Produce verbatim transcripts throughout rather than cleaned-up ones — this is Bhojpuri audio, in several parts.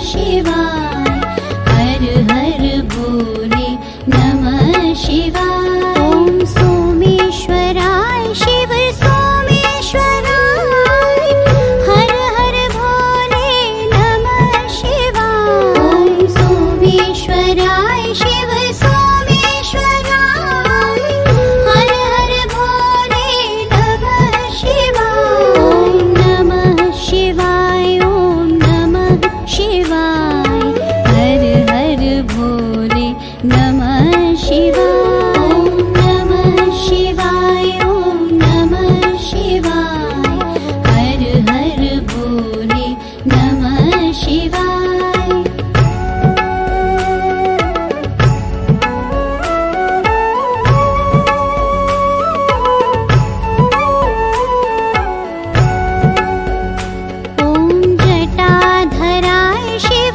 शिवाय। हर हर भोले नमः शिवाय। ॐ सोमेश्वराय शिव सोमेश्वराय। हर हर भोले नमः शिवाय। ॐ सोमेश्वराय शिव सोमेश्वराय। हर हर भोले नमः शिवाय। ॐ नमः शिवाय। ॐ नमः शिवाय। हर हर भोले नमः शिवाय। ॐ नमः शिवाय। ॐ नमः शिवाय। हर हर भोले नमः शिवाय। ॐ जटाधराय शिव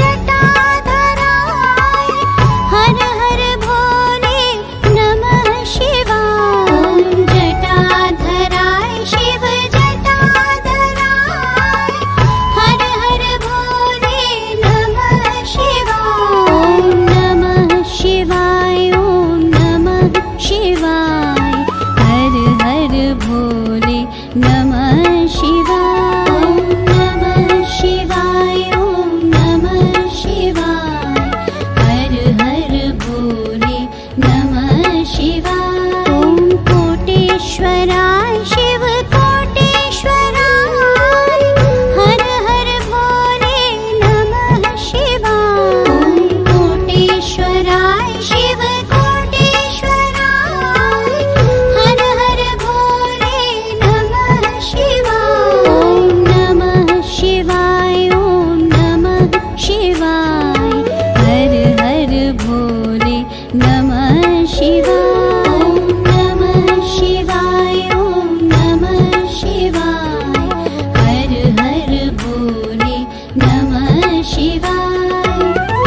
जटाधराय। हर हर भोले नमः शिवाय। ॐ जटाधराय शिव जटाधराय। हर हर भोले नमः शिवाय। ॐ नमः शिवाय। ॐ नमः शिवाय। हर हर भोले नमः शिवाय। ॐ नमः शिवाय। ॐ नमः शिवाय। हर हर भोले नमः शिवाय। ॐ कोटेश्वराय शिव कोटेश्वराय। हर हर भोले नमः शिवाय। ॐ कोटेश्वराय शिव कोटेश्वराय। हर हर भोले नमः शिवाय। ॐ नमः शिवाय। ॐ नमः शिवाय। हर हर भोले नमः शिवाय। ॐ नमः शिवाय। ॐ नमः शिवाय। हर हर भोले नमः शिवाय।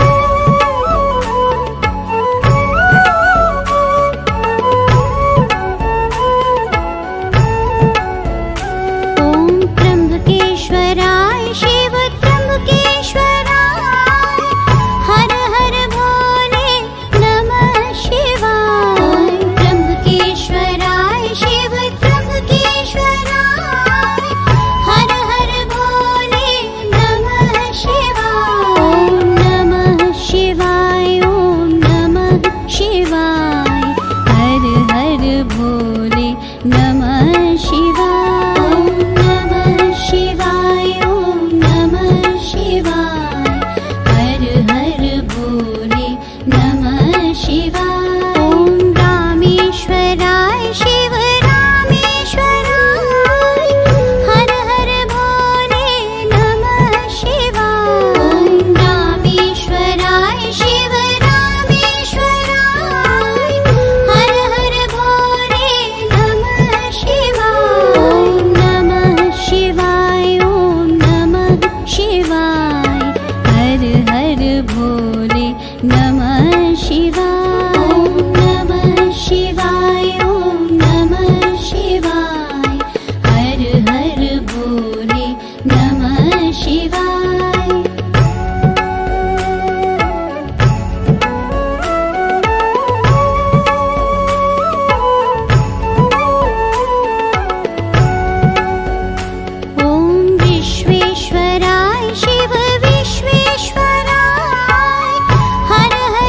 ॐ त्र्यंबकेश्वराय शिव त्र्यंबकेश्वराय। हर हर भोले नमः शिवाय। ॐ त्र्यंबकेश्वराय शिव त्र्यंबकेश्वराय। हर हर भोले नमः शिवाय। ॐ नमः शिवाय। ॐ नमः शिवाय। हर हर भोले नमः शिवाय। ॐ नमः शिवाय। ॐ नमः शिवाय। हर हर भोले नमः शिवाय। ॐ रामेश्वराय शिव रामेश्वराय। हर हर भोले नमः शिवाय। ॐ रामेश्वराय शिव रामेश्वराय। हर हर भोले नमः शिवाय। ॐ नमः शिवाय। ॐ नमः शिवाय। हर हर भोले नमः शिवाय। ॐ नमः शिवाय। ॐ नमः शिवाय। हर हर भोले नमः शिवाय। ॐ विश्वेश्वराय शिव विश्वेश्वराय। हर हर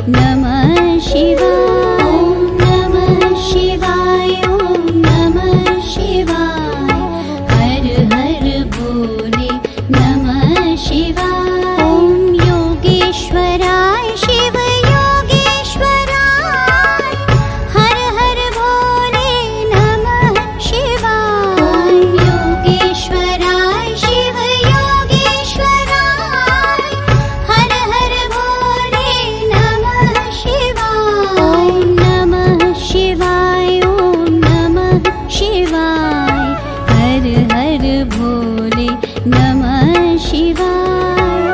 नमः शिवाय नमः शिवाय ॐ नमः शिवाय हर हर भोले नमः शिवाय ॐ योगेश्वराय शिव योगेश्वराय हर हर भोले नमः शिवाय योगेश्वराय शिव योगेश्वराय हर हर भोले नमः शिवाय नमः शिवाय ॐ नमः शिवाय हर हर भोले नमः शिवाय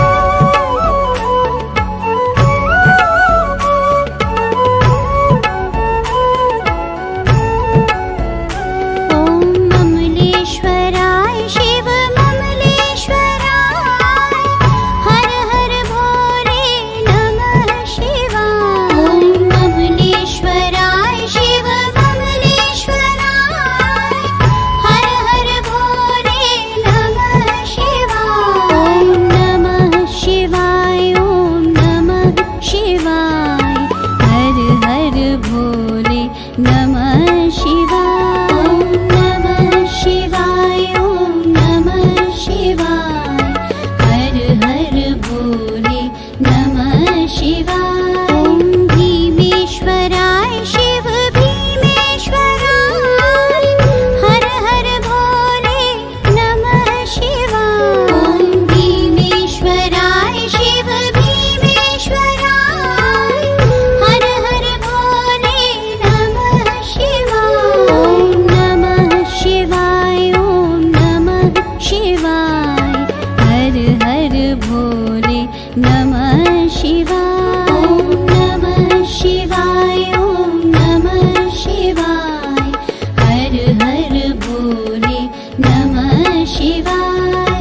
ॐ ममलेश्वराय शिव ममलेश्वराय हर हर भोले नमः शिवाय ममलेश्वराय शिव ममलेश्वराय हर हर भोले नमः शिवाय नमः शिवाय ॐ नमः शिवाय हर हर भोले नमः शिवाय नमः शिवाय ॐ नमः शिवाय हर हर भोले नमः शिवाय ॐ भीमेश्वराय शिव भीमेश्वराय हर हर भोले नमः शिवाय ॐ भीमेश्वराय शिव भीमेश्वराय हर हर भोले नमः शिवाय नमः शिवाय ॐ नमः शिवाय हर हर भोले नमः शिवाय नमः शिवाय ॐ नमः शिवाय हर हर भोले नमः शिवाय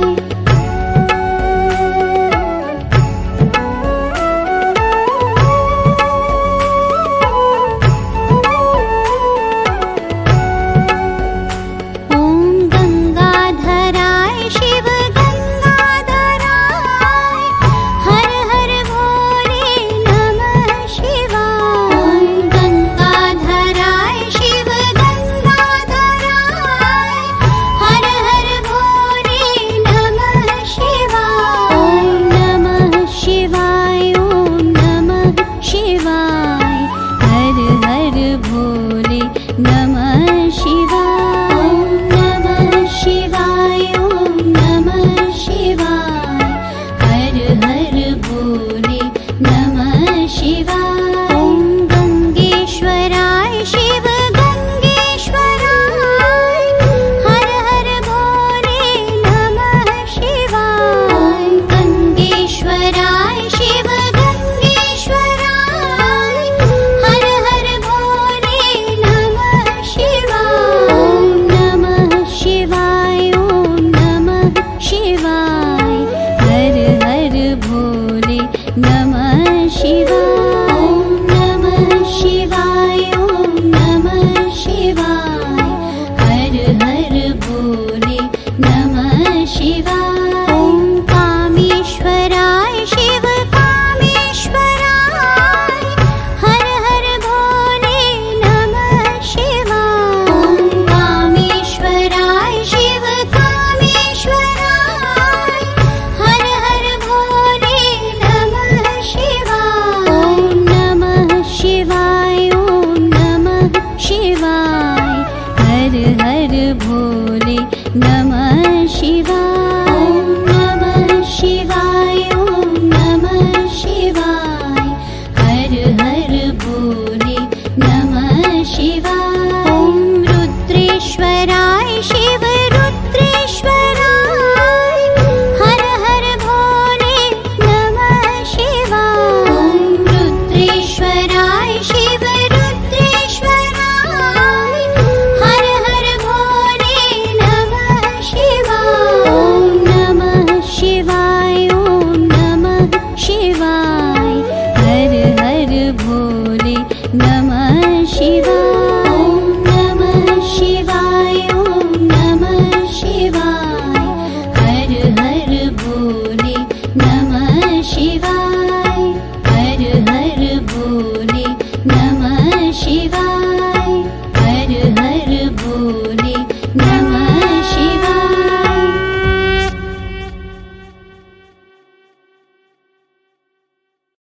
ॐ गंगाधराय शिव गंगाधराय हर हर भोले नमः शिवाय गंगाधराय शिव गंगाधराय हर हर भोले नमः शिवाय नमः शिवाय ॐ नमः शिवाय हर हर भोले नमः शिवाय नमः शिवाय ॐ नमः शिवाय हर हर भोले नमः शिवाय ॐ गंगेश्वराय शिव गंगेश्वराय हर हर भोले नमः शिवाय गंगेश्वराय शिव गंगेश्वराय हर हर भोले नमः शिवाय नमः शिवाय ॐ नमः शिवाय हर हर भोले नमः